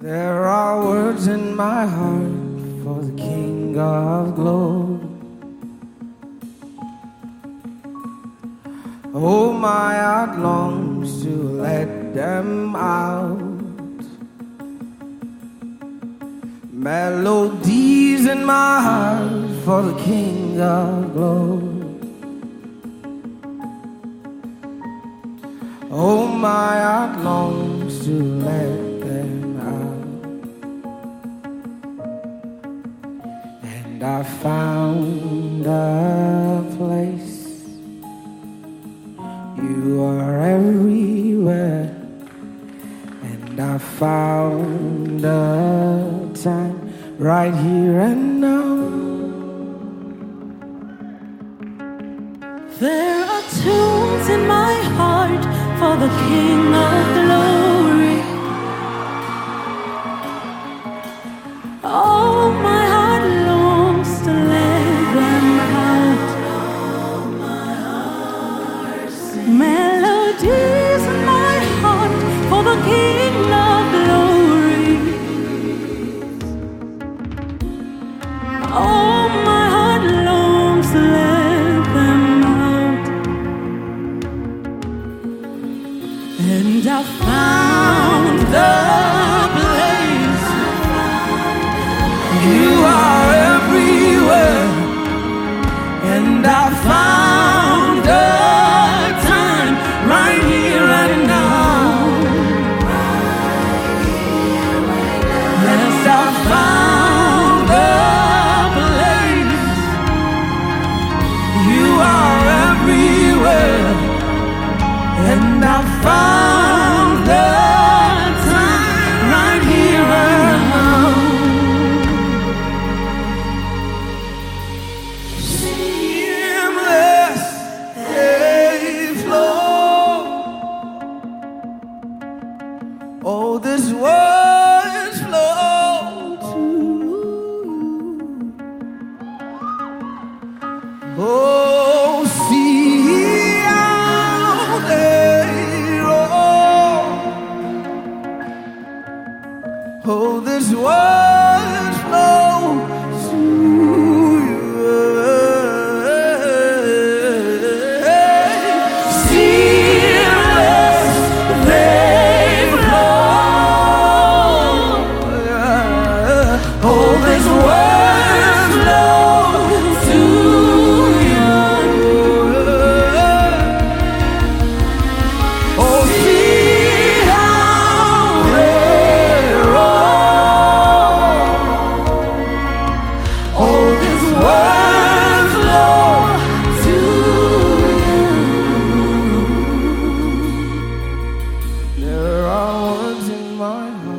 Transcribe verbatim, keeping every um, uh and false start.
There are words in my heart for the King of Glory. Oh, my heart longs to let them out. Melodies in my heart for the King of Glory. Oh, my heart longs to let them out. And I found a place. You are everywhere. And I found a time right here and now. There are tunes in my heart for the King of Glory. Oh, my heart longs to let them out. Melodies in my heart for the King of Glory. Oh, my heart longs to let them out. And I found the place. You are everywhere. And I found a time right here, right now. Yes, I found a place. You are everywhere. And I found the time right here, right now. Seamless, they flow. Oh, this words flow too. Oh, see how they roll. Oh, this words flow to you. Seamless, they flow. Oh, this words flow to you. Oh, see how they roll. Oh, this words flow to you. There are words in my heart